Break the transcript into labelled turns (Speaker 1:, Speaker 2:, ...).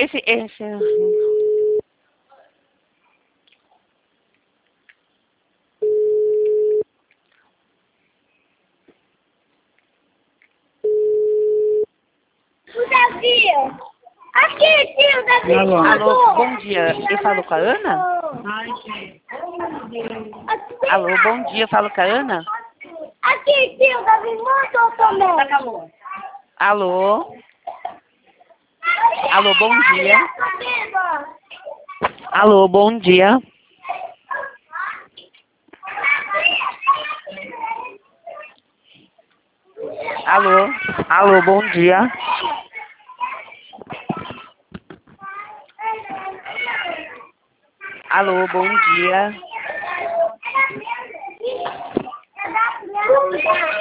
Speaker 1: Esse.
Speaker 2: O Davi! Aqui, tio, o Davi!
Speaker 1: Alô, bom dia. Eu falo com a Ana? Alô, bom dia. Eu falo com a Ana?
Speaker 2: Aqui, tio, o Davi mandou também.
Speaker 1: Alô? Alô, bom dia. Alô, bom dia. Alô, bom dia. Alô, bom dia.